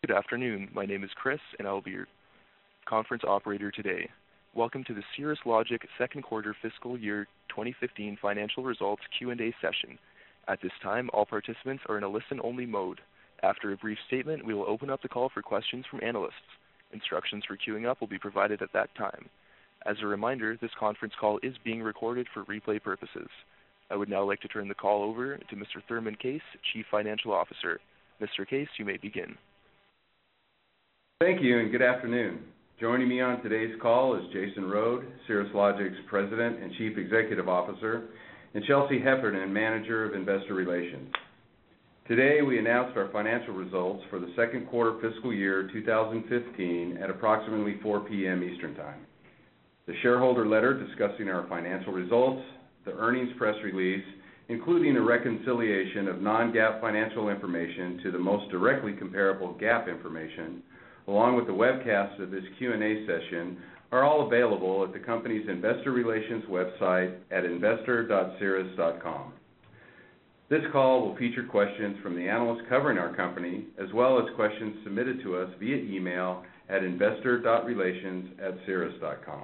Good afternoon. My name is Chris, and I will be your conference operator today. Welcome to the Cirrus Logic second quarter fiscal year 2015 financial results Q&A session. At this time, all participants are in a listen-only mode. After a brief statement, we will open up the call for questions from analysts. Instructions for queuing up will be provided at that time. As a reminder, this conference call is being recorded for replay purposes. I would now like to turn the call over to Mr. Thurman Case, Chief Financial Officer. Mr. Case, you may begin. Thank you and good afternoon. Joining me on today's call is Jason Rhode, Cirrus Logic's President and Chief Executive Officer, and Chelsea Heffernan, Manager of Investor Relations. Today we announced our financial results for the second quarter fiscal year 2015 at approximately 4 p.m. Eastern Time. The shareholder letter discussing our financial results, the earnings press release, including a reconciliation of non-GAAP financial information to the most directly comparable GAAP information, along with the webcast of this Q&A session, are all available at the company's investor relations website at investor.cirrus.com. This call will feature questions from the analysts covering our company, as well as questions submitted to us via email at investor.relations@cirrus.com.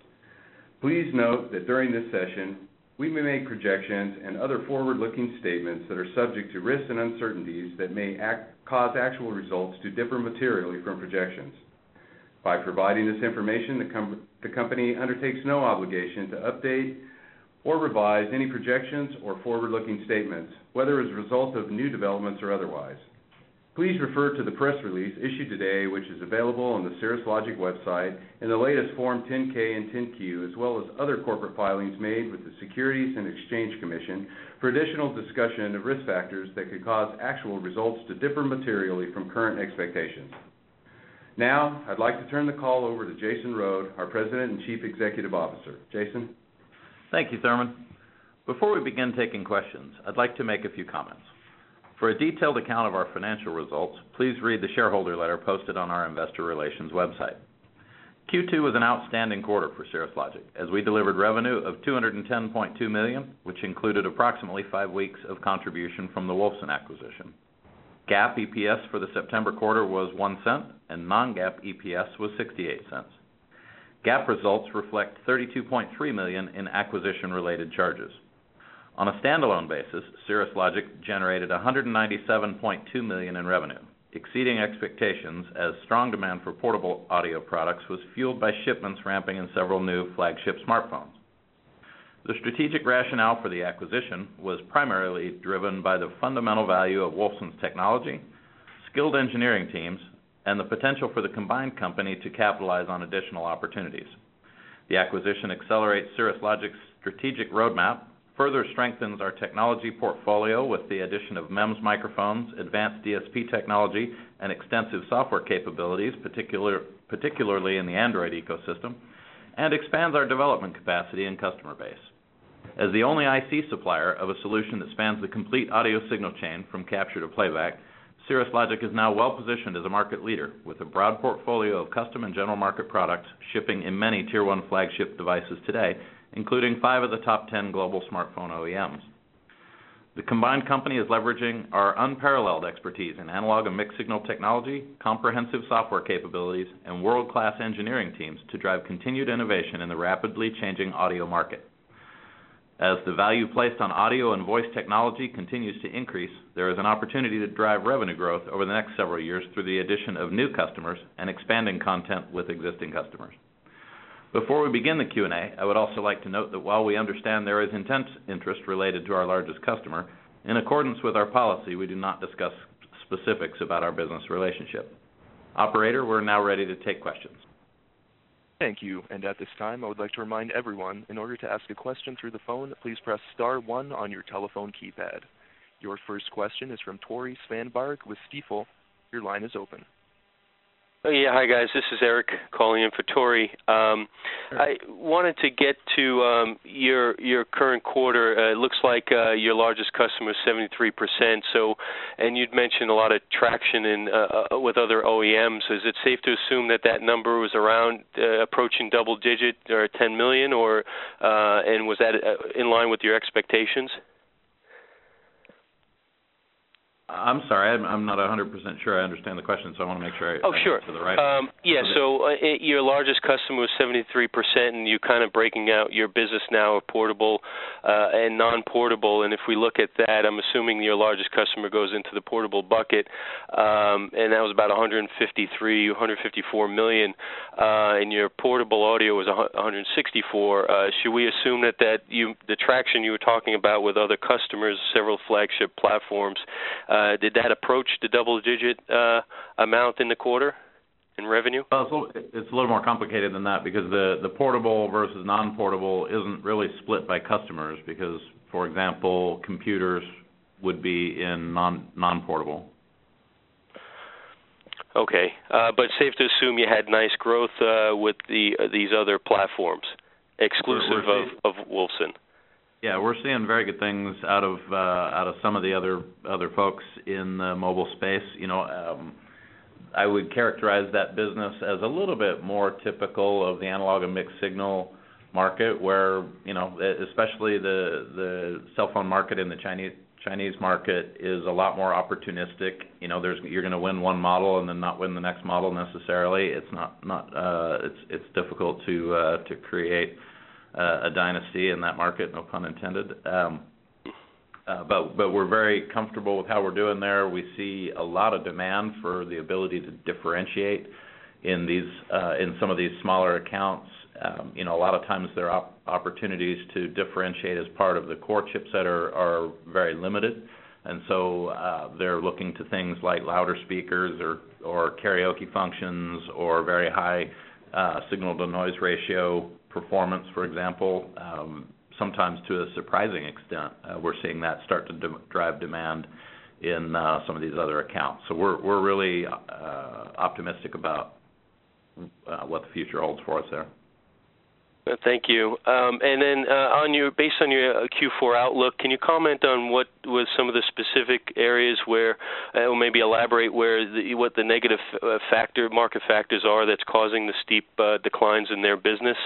Please note that during this session, we may make projections and other forward-looking statements that are subject to risks and uncertainties that may cause actual results to differ materially from projections. By providing this information, the company undertakes no obligation to update or revise any projections or forward-looking statements, whether as a result of new developments or otherwise. Please refer to the press release issued today, which is available on the Cirrus Logic website, and the latest Form 10-K and 10-Q, as well as other corporate filings made with the Securities and Exchange Commission for additional discussion of risk factors that could cause actual results to differ materially from current expectations. Now, I'd like to turn the call over to Jason Rhode, our President and Chief Executive Officer. Jason? Thank you, Thurman. Before we begin taking questions, I'd like to make a few comments. For a detailed account of our financial results, please read the shareholder letter posted on our investor relations website. Q2 was an outstanding quarter for Cirrus Logic, as we delivered revenue of $210.2 million, which included approximately 5 weeks of contribution from the Wolfson acquisition. GAAP EPS for the September quarter was 1 cent, and non-GAAP EPS was 68 cents. GAAP results reflect $32.3 million in acquisition-related charges. On a standalone basis, Cirrus Logic generated $197.2 million in revenue, exceeding expectations as strong demand for portable audio products was fueled by shipments ramping in several new flagship smartphones. The strategic rationale for the acquisition was primarily driven by the fundamental value of Wolfson's technology, skilled engineering teams, and the potential for the combined company to capitalize on additional opportunities. The acquisition accelerates Cirrus Logic's strategic roadmap, further strengthens our technology portfolio with the addition of MEMS microphones, advanced DSP technology, and extensive software capabilities, particularly in the Android ecosystem, and expands our development capacity and customer base. As the only IC supplier of a solution that spans the complete audio signal chain from capture to playback, Cirrus Logic is now well positioned as a market leader with a broad portfolio of custom and general market products shipping in many Tier 1 flagship devices today, including 5 of the top 10 global smartphone OEMs. The combined company is leveraging our unparalleled expertise in analog and mixed signal technology, comprehensive software capabilities, and world-class engineering teams to drive continued innovation in the rapidly changing audio market. As the value placed on audio and voice technology continues to increase, there is an opportunity to drive revenue growth over the next several years through the addition of new customers and expanding content with existing customers. Before we begin the Q&A, I would also like to note that while we understand there is intense interest related to our largest customer, in accordance with our policy, we do not discuss specifics about our business relationship. Operator, we're now ready to take questions. Thank you. And at this time, I would like to remind everyone, in order to ask a question through the phone, please press star 1 on your telephone keypad. Your first question is from Tore Svanberg with Stifel. Your line is open. Oh, yeah, hi guys. This is Eric calling in for Tori. I wanted to get to your current quarter. It looks like your largest customer is 73%. So, and you'd mentioned a lot of traction in with other OEMs. Is it safe to assume that that number was around approaching double digit or 10 million, or and was that in line with your expectations? I'm sorry, I'm not 100% sure I understand the question, so I want to make sure I sure. answer the right. Your largest customer was 73%, and you're kind of breaking out your business now of portable and non-portable. And if we look at that, I'm assuming your largest customer goes into the portable bucket, and that was about 154 million, and your portable audio was 164. Should we assume that the traction you were talking about with other customers, several flagship platforms, did that approach the double-digit amount in the quarter in revenue? Well, it's a little more complicated than that because the portable versus non-portable isn't really split by customers because, for example, computers would be in non-portable. Okay, but safe to assume you had nice growth with these other platforms, exclusive of Wolfson. Yeah, we're seeing very good things out of some of the other folks in the mobile space. I would characterize that business as a little bit more typical of the analog and mixed signal market, where especially the cell phone market in the Chinese market is a lot more opportunistic. You're going to win one model and then not win the next model necessarily. It's difficult to create a dynasty in that market, no pun intended. But we're very comfortable with how we're doing there. We see a lot of demand for the ability to differentiate in some of these smaller accounts. A lot of times there are opportunities to differentiate as part of the core chipset are very limited, and so they're looking to things like louder speakers or karaoke functions or very high signal to noise ratio performance, for example. Sometimes to a surprising extent, we're seeing that start to drive demand in some of these other accounts. So we're really optimistic about what the future holds for us there. Thank you. And then based on your Q4 outlook, can you comment on what was some of the specific areas where, or maybe elaborate what the negative market factors are that's causing the steep declines in their business?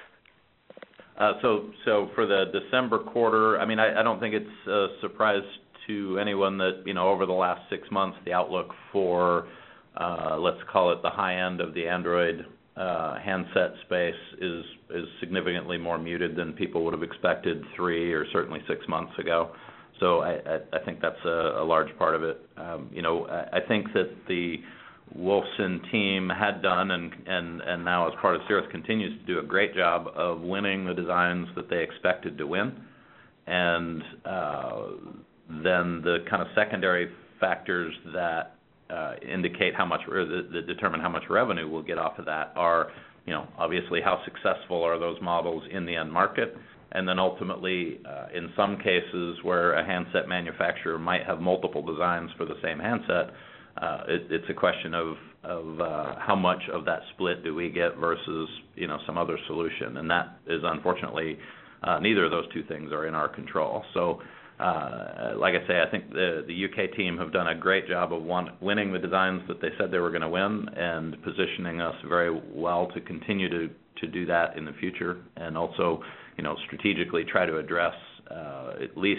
So for the December quarter, I don't think it's a surprise to anyone that over the last 6 months the outlook for let's call it the high end of the Android handset space is significantly more muted than people would have expected 3 or certainly 6 months ago. So I think that's a large part of it. I think that the Wolfson team had done and now as part of Cirrus continues to do a great job of winning the designs that they expected to win. And then the kind of secondary factors that indicate how much that determine how much revenue we'll get off of that are, obviously how successful are those models in the end market, and then ultimately in some cases where a handset manufacturer might have multiple designs for the same handset, it's a question of how much of that split do we get versus some other solution, and that is unfortunately neither of those two things are in our control. So like I say, I think the UK team have done a great job of winning the designs that they said they were going to win and positioning us very well to continue to do that in the future, and also strategically try to address at least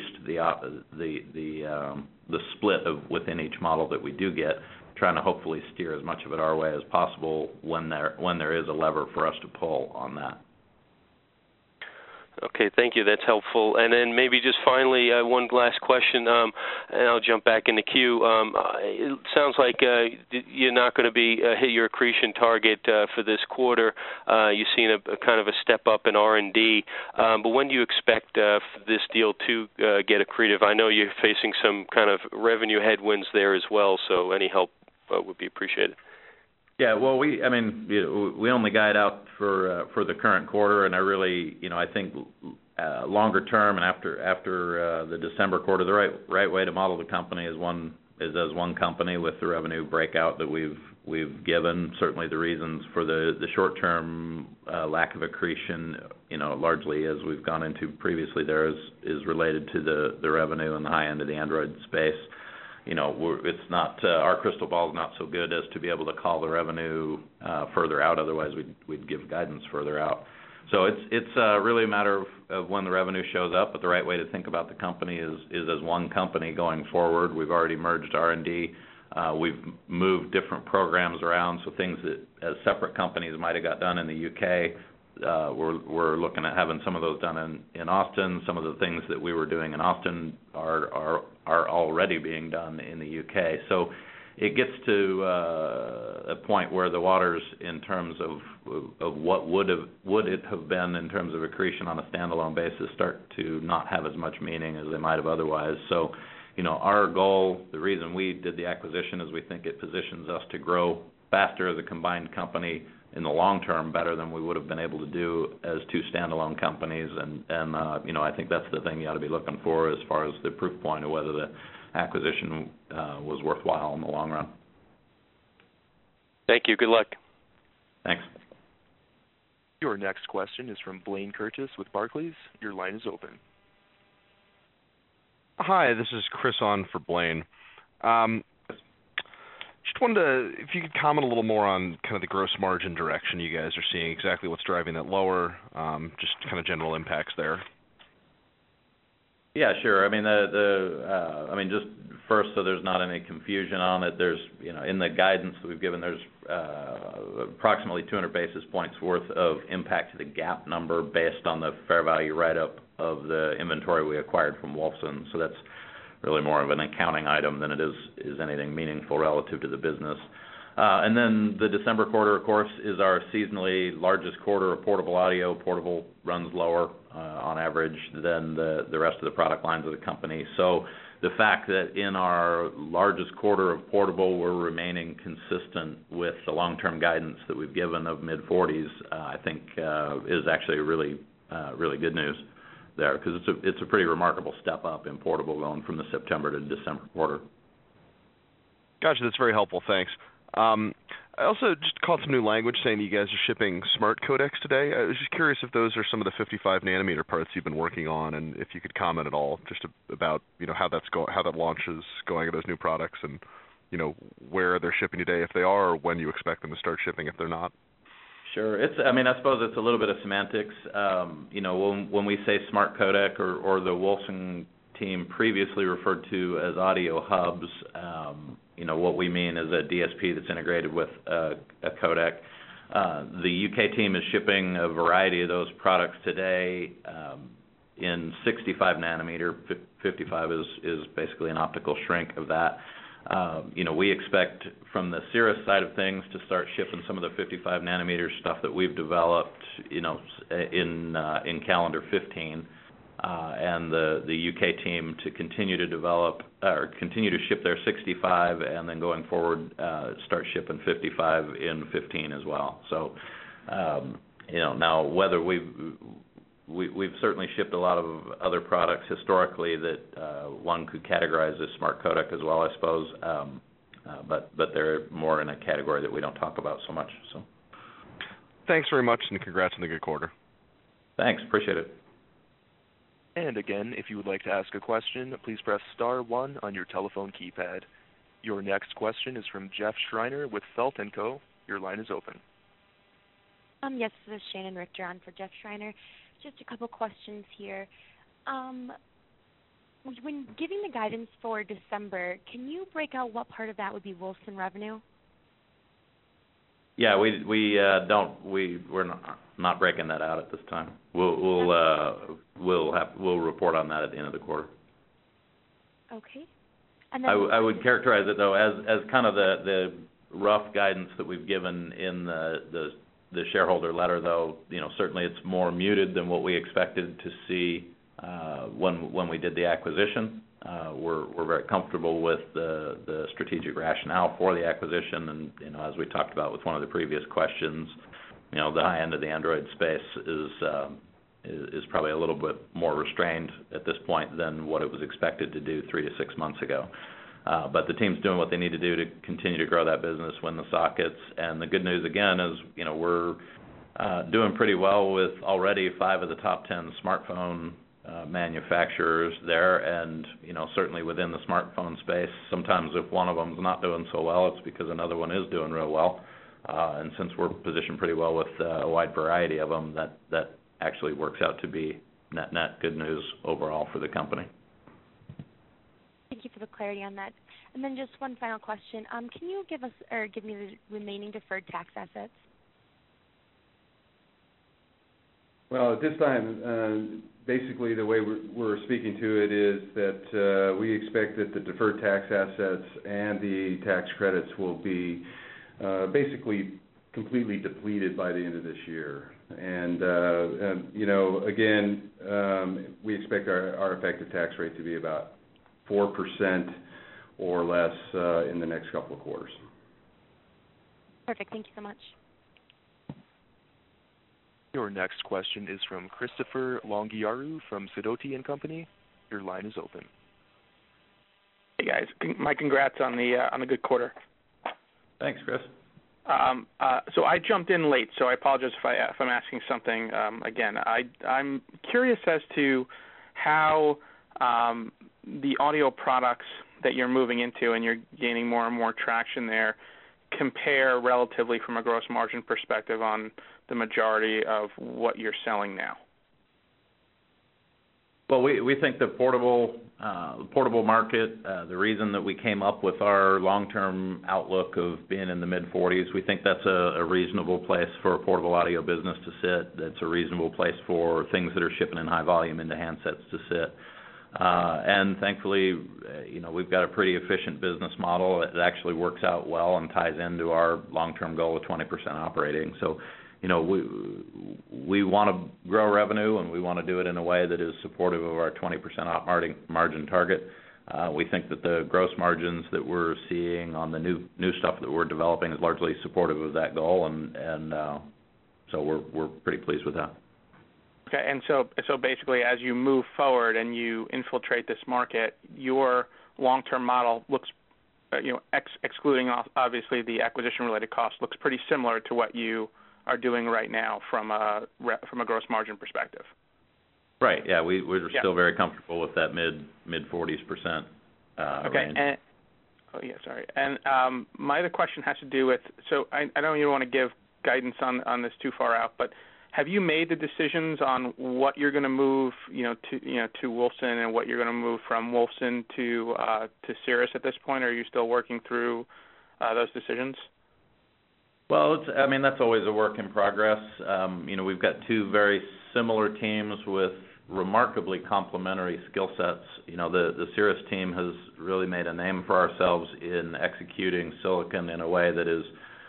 the split of within each model that we do get, trying to hopefully steer as much of it our way as possible when there is a lever for us to pull on that. Okay, thank you. That's helpful. And then maybe just finally, one last question, and I'll jump back in the queue. It sounds like you're not going to hit your accretion target for this quarter. You've seen a kind of a step up in R&D. But when do you expect this deal to get accretive? I know you're facing some kind of revenue headwinds there as well, so any help would be appreciated. Yeah, well, we only guide out for the current quarter, and I really, I think longer term and after the December quarter, the right way to model the company is as one company with the revenue breakout that we've given. Certainly, the reasons for the short term lack of accretion, largely as we've gone into previously, there is related to the revenue and the high end of the Android space. It's not our crystal ball is not so good as to be able to call the revenue further out. Otherwise, we'd give guidance further out. So it's really a matter of when the revenue shows up, but the right way to think about the company is as one company going forward. We've already merged R&D. We've moved different programs around, so things that as separate companies might have got done in the UK, we're looking at having some of those done in Austin. Some of the things that we were doing in Austin are already being done in the UK. So it gets to a point where the waters, in terms of what would it have been in terms of accretion on a standalone basis, start to not have as much meaning as they might have otherwise. So, our goal, the reason we did the acquisition, is we think it positions us to grow faster as a combined company in the long term, better than we would have been able to do as two standalone companies. And I think that's the thing you ought to be looking for as far as the proof point of whether the acquisition was worthwhile in the long run. Thank you. Good luck. Thanks. Your next question is from Blaine Curtis with Barclays. Your line is open. Hi, this is Chris on for Blaine. Just wanted to, if you could comment a little more on kind of the gross margin direction you guys are seeing, exactly what's driving that lower, just kind of general impacts there. Yeah, sure. I mean, just first, so there's not any confusion on it, there's, in the guidance that we've given, there's approximately 200 basis points worth of impact to the GAAP number based on the fair value write-up of the inventory we acquired from Wolfson. So that's really more of an accounting item than it is anything meaningful relative to the business. And then the December quarter, of course, is our seasonally largest quarter of portable audio. Portable runs lower on average than the rest of the product lines of the company. So the fact that in our largest quarter of portable we're remaining consistent with the long-term guidance that we've given of mid-40s, I think is actually really good news there, because it's a pretty remarkable step up in portable going from the September to December quarter. Gotcha, that's very helpful, thanks. I also just caught some new language saying that you guys are shipping smart codecs today. I was just curious if those are some of the 55 nanometer parts you've been working on, and if you could comment at all just about how that launch is going of those new products, and where they're shipping today if they are, or when you expect them to start shipping if they're not. Sure. I suppose it's a little bit of semantics. When we say smart codec, or the Wolfson team previously referred to as audio hubs, what we mean is a DSP that's integrated with a codec. The UK team is shipping a variety of those products today in 65 nanometer. 55 is basically an optical shrink of that. We expect from the Cirrus side of things to start shipping some of the 55 nanometer stuff that we've developed, in calendar 15, and the UK team to continue to develop or continue to ship their 65, and then going forward start shipping 55 in 15 as well. So, now whether we've certainly shipped a lot of other products historically that one could categorize as smart codec as well, I suppose, but they're more in a category that we don't talk about so much. So, thanks very much, and congrats on the good quarter. Thanks, appreciate it. And again, if you would like to ask a question, please press star 1 on your telephone keypad. Your next question is from Jeff Schreiner with Felt & Co. Your line is open. Yes, this is Shannon Richter on for Jeff Schreiner. Just a couple questions here. When giving the guidance for December, can you break out what part of that would be Wolfson revenue? Yeah, we're not breaking that out at this time. We'll report on that at the end of the quarter. Okay. And then I would characterize it though as kind of the rough guidance that we've given in the shareholder letter, though. Certainly it's more muted than what we expected to see when we did the acquisition. We're very comfortable with the strategic rationale for the acquisition, and as we talked about with one of the previous questions, the high end of the Android space is probably a little bit more restrained at this point than what it was expected to do 3 to 6 months ago. But the team's doing what they need to do to continue to grow that business, win the sockets, and the good news again is we're doing pretty well with already 5 of the top 10 smartphone manufacturers there, and certainly within the smartphone space, sometimes if one of them's not doing so well, it's because another one is doing real well. And since we're positioned pretty well with a wide variety of them, that actually works out to be net good news overall for the company. Thank you for the clarity on that. And then just one final question. Can you give me the remaining deferred tax assets? Well, at this time, basically the way we're speaking to it is that we expect that the deferred tax assets and the tax credits will be basically completely depleted by the end of this year. And, again, we expect our effective tax rate to be about 4% or less in the next couple of quarters. Perfect. Thank you so much. Your next question is from Christopher Longiaru from Sidoti & Company. Your line is open. Hey guys, my congrats on the good quarter. Thanks, Chris. So I jumped in late, so I apologize if I'm asking something again. I'm curious as to how the audio products that you're moving into and you're gaining more and more traction there compare relatively from a gross margin perspective on the majority of what you're selling now. Well, we think the portable market, the reason that we came up with our long-term outlook of being in the mid-40s, we think that's a reasonable place for a portable audio business to sit. That's a reasonable place for things that are shipping in high volume into handsets to sit. And thankfully, we've got a pretty efficient business model. It actually works out well and ties into our long-term goal of 20% operating. So, we want to grow revenue, and we want to do it in a way that is supportive of our 20% op margin target. We think that the gross margins that we're seeing on the new stuff that we're developing is largely supportive of that goal, and so we're pretty pleased with that. Okay, and so basically, as you move forward and you infiltrate this market, your long-term model looks, excluding obviously the acquisition-related costs, looks pretty similar to what you are doing right now from a gross margin perspective. Right. Yeah, we're still very comfortable with that mid 40s% range. Okay. And my other question has to do with, so I know you don't want to give guidance on this too far out, but have you made the decisions on what you're going to move, to Wolfson, and what you're going to move from Wolfson to Cirrus at this point? Or are you still working through those decisions? Well, that's always a work in progress. We've got two very similar teams with remarkably complementary skill sets. The Cirrus team has really made a name for ourselves in executing silicon in a way that is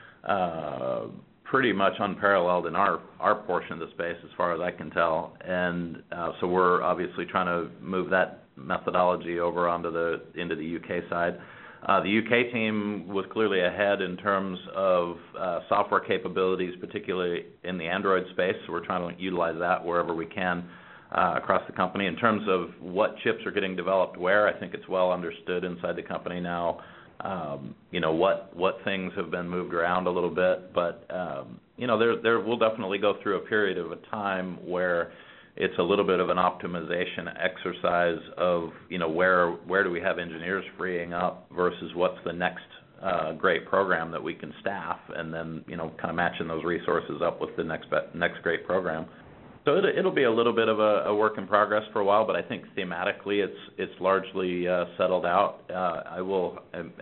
pretty much unparalleled in our portion of the space as far as I can tell. And so we're obviously trying to move that methodology over into the UK side. The UK team was clearly ahead in terms of software capabilities, particularly in the Android space. So we're trying to utilize that wherever we can across the company. In terms of what chips are getting developed where, I think it's well understood inside the company now. What things have been moved around a little bit, but there will definitely go through a period of a time where it's a little bit of an optimization exercise of where do we have engineers freeing up versus what's the next great program that we can staff, and then kind of matching those resources up with the next great program. So it'll be a little bit of a work in progress for a while, but I think thematically it's largely settled out. I will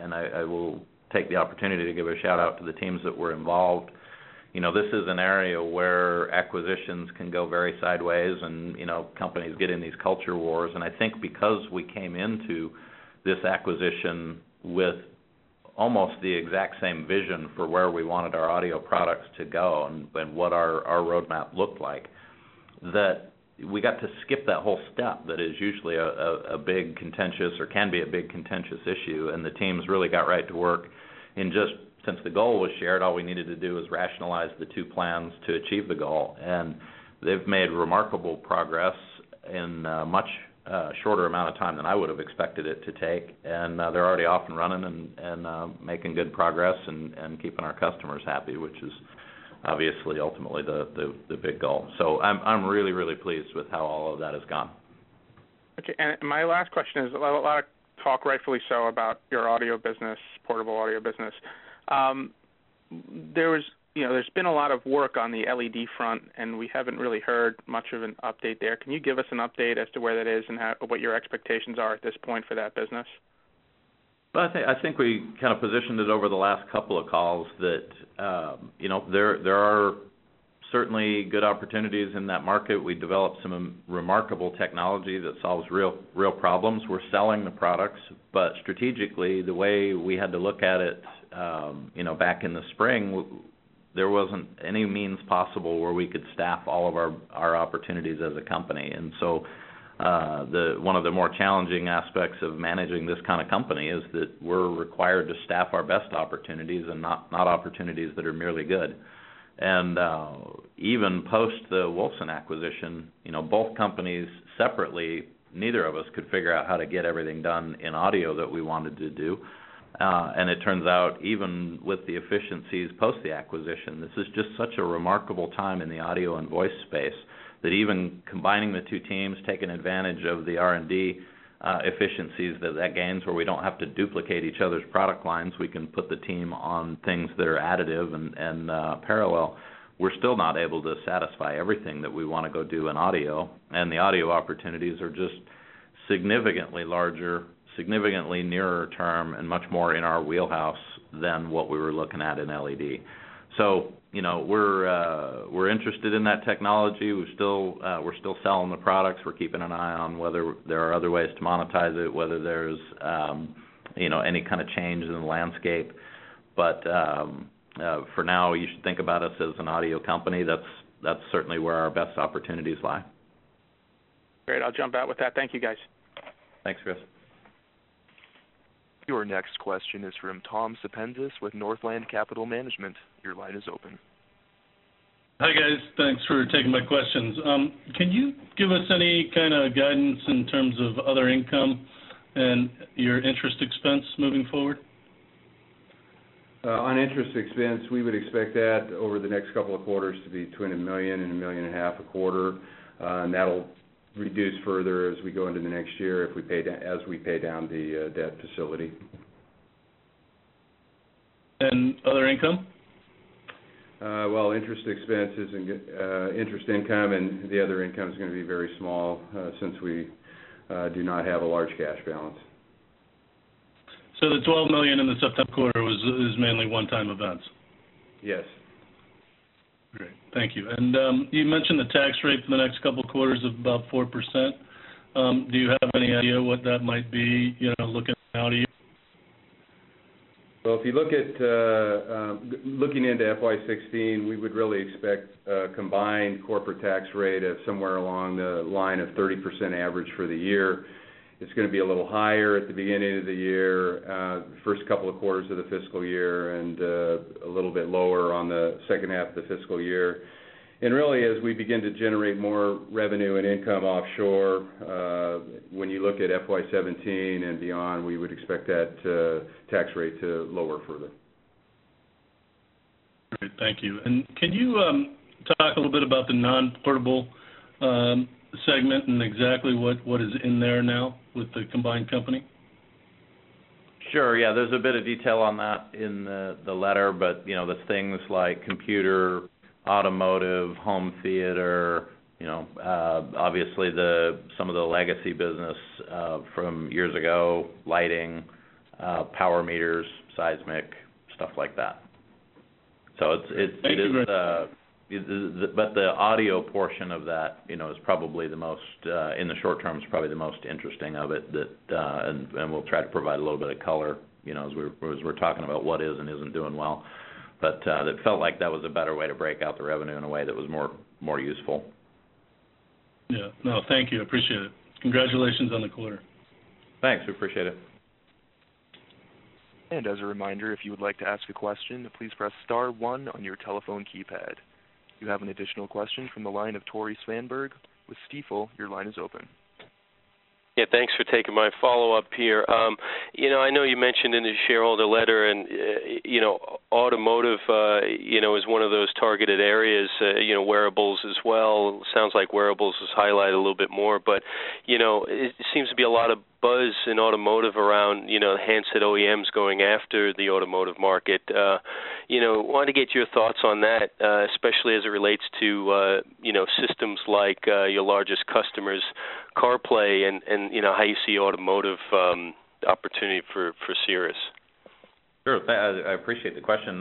take the opportunity to give a shout out to the teams that were involved. This is an area where acquisitions can go very sideways, and companies get in these culture wars. And I think because we came into this acquisition with almost the exact same vision for where we wanted our audio products to go and what our roadmap looked like, that we got to skip that whole step that is usually a big contentious, or can be a big contentious issue, and the teams really got right to work. And just since the goal was shared, all we needed to do was rationalize the two plans to achieve the goal, and they've made remarkable progress in a much shorter amount of time than I would have expected it to take, and they're already off and running and making good progress and keeping our customers happy, which is obviously ultimately the big goal. So I'm really, really pleased with how all of that has gone. Okay, and my last question is a lot of talk, rightfully so, about your audio business, portable audio business. there's been a lot of work on the LED front, and we haven't really heard much of an update there. Can you give us an update as to where that is and what your expectations are at this point for that business? Well, I think we kind of positioned it over the last couple of calls that there are certainly good opportunities in that market. We developed some remarkable technology that solves real problems. We're selling the products, but strategically, the way we had to look at it, back in the spring, there wasn't any means possible where we could staff all of our opportunities as a company. And so one of the more challenging aspects of managing this kind of company is that we're required to staff our best opportunities and not opportunities that are merely good. And even post the Wolfson acquisition, both companies separately, neither of us could figure out how to get everything done in audio that we wanted to do. And it turns out, even with the efficiencies post the acquisition, this is just such a remarkable time in the audio and voice space that even combining the two teams, taking advantage of the R&D efficiencies that gains, where we don't have to duplicate each other's product lines, we can put the team on things that are additive and parallel. We're still not able to satisfy everything that we want to go do in audio, and the audio opportunities are just significantly larger, significantly nearer term, and much more in our wheelhouse than what we were looking at in LED. So, we're interested in that technology. We're still selling the products. We're keeping an eye on whether there are other ways to monetize it, whether there's any kind of change in the landscape. But for now, you should think about us as an audio company. That's certainly where our best opportunities lie. Great. I'll jump out with that. Thank you, guys. Thanks, Chris. Your next question is from Tom Sepenzis with Northland Capital Management. Your line is open. Hi, guys. Thanks for taking my questions. Can you give us any kind of guidance in terms of other income and your interest expense moving forward? On interest expense, we would expect that over the next couple of quarters to be between $1 million and $1.5 million a quarter, and that'll reduce further as we go into the next year as we pay down the debt facility. And other income? Well, interest expense interest income, and the other income is going to be very small since we do not have a large cash balance. So the $12 million in the September quarter is mainly one-time events? Yes. Great. Thank you. And you mentioned the tax rate for the next couple of quarters of about 4%. Do you have any idea what that might be, looking out a year? Well, if you look at looking into FY16, we would really expect a combined corporate tax rate of somewhere along the line of 30% average for the year. It's going to be a little higher at the beginning of the year, first couple of quarters of the fiscal year, and a little bit lower on the second half of the fiscal year. And really, as we begin to generate more revenue and income offshore, when you look at FY17 and beyond, we would expect that tax rate to lower further. Great, thank you. And can you talk a little bit about the non-portable segment and exactly what is in there now with the combined company? Sure, yeah, there's a bit of detail on that in the letter, but, there's things like computer, automotive, home theater, obviously some of the legacy business from years ago, lighting, power meters, seismic, stuff like that. So but the audio portion of that, is probably the most, in the short term, is probably the most interesting of it. And we'll try to provide a little bit of color, as we're talking about what is and isn't doing well. But it felt like that was a better way to break out the revenue in a way that was more useful. Yeah. No, thank you. I appreciate it. Congratulations on the quarter. Thanks. We appreciate it. And as a reminder, if you would like to ask a question, please press star 1 on your telephone keypad. You have an additional question from the line of Tore Svanberg with Stifel. Your line is open. Yeah, thanks for taking my follow-up here. I know you mentioned in the shareholder letter, and automotive, is one of those targeted areas. Wearables as well. Sounds like wearables is highlighted a little bit more, but it seems to be a lot of buzz in automotive around, handset OEMs going after the automotive market. Wanted to get your thoughts on that, especially as it relates to, systems like your largest customers, CarPlay, and how you see automotive opportunity for Cirrus. Sure. I appreciate the question.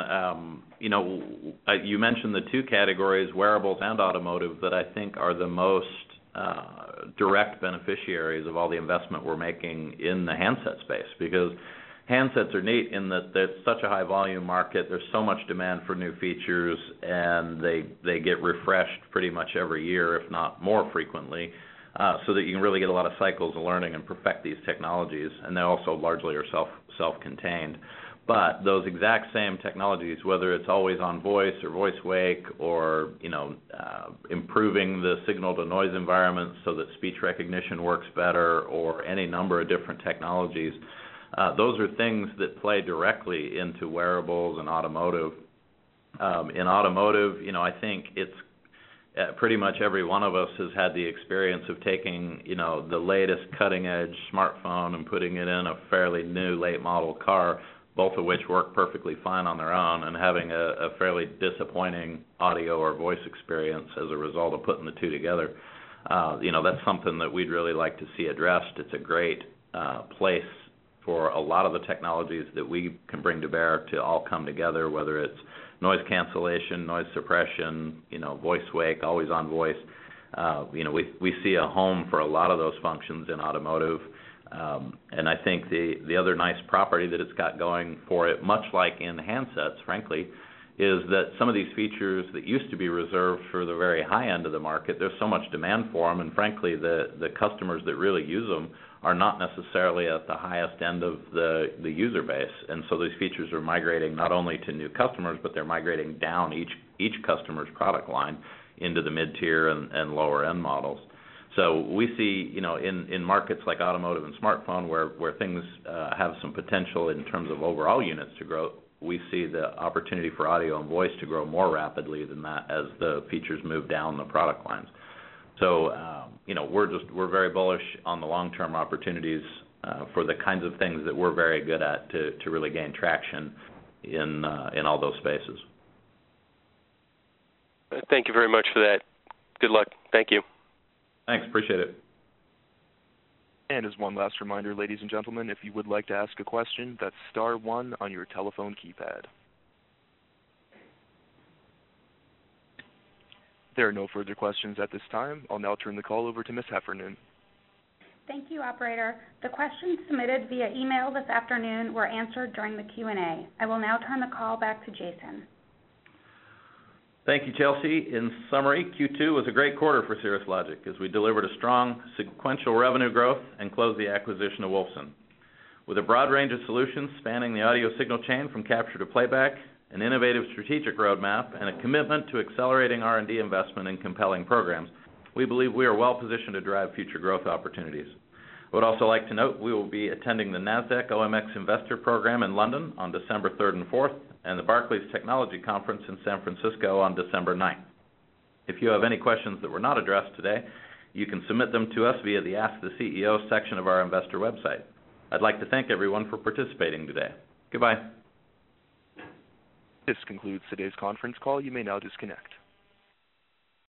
You mentioned the two categories, wearables and automotive, that I think are the most direct beneficiaries of all the investment we're making in the handset space, because handsets are neat in that it's such a high volume market. There's so much demand for new features, and they get refreshed pretty much every year, if not more frequently, so that you can really get a lot of cycles of learning and perfect these technologies, and they also largely are self-contained. But those exact same technologies, whether it's always on voice or voice wake, or improving the signal-to-noise environment so that speech recognition works better, or any number of different technologies, those are things that play directly into wearables and automotive. In automotive, I think it's pretty much every one of us has had the experience of taking, the latest cutting-edge smartphone and putting it in a fairly new late-model car, both of which work perfectly fine on their own, and having a fairly disappointing audio or voice experience as a result of putting the two together. That's something that we'd really like to see addressed. It's a great place for a lot of the technologies that we can bring to bear to all come together, whether it's noise cancellation, noise suppression, voice wake, always on voice. We see a home for a lot of those functions in automotive. And I think the other nice property that it's got going for it, much like in handsets, frankly, is that some of these features that used to be reserved for the very high end of the market, there's so much demand for them, and frankly, the customers that really use them are not necessarily at the highest end of the user base. And so these features are migrating not only to new customers, but they're migrating down each customer's product line into the mid-tier and lower-end models. So we see, in markets like automotive and smartphone, where things have some potential in terms of overall units to grow, we see the opportunity for audio and voice to grow more rapidly than that as the features move down the product lines. So, we're very bullish on the long-term opportunities for the kinds of things that we're very good at to really gain traction in all those spaces. Thank you very much for that. Good luck. Thank you. Thanks. Appreciate it. And as one last reminder, ladies and gentlemen, if you would like to ask a question, that's star one on your telephone keypad. There are no further questions at this time. I'll now turn the call over to Ms. Heffernan. Thank you, operator. The questions submitted via email this afternoon were answered during the Q&A. I will now turn the call back to Jason. Thank you, Chelsea. In summary, Q2 was a great quarter for Cirrus Logic as we delivered a strong sequential revenue growth and closed the acquisition of Wolfson. With a broad range of solutions spanning the audio signal chain from capture to playback, an innovative strategic roadmap, and a commitment to accelerating R&D investment in compelling programs, we believe we are well positioned to drive future growth opportunities. I would also like to note we will be attending the NASDAQ OMX Investor Program in London on December 3rd and 4th, and the Barclays Technology Conference in San Francisco on December 9th. If you have any questions that were not addressed today, you can submit them to us via the Ask the CEO section of our investor website. I'd like to thank everyone for participating today. Goodbye. This concludes today's conference call. You may now disconnect.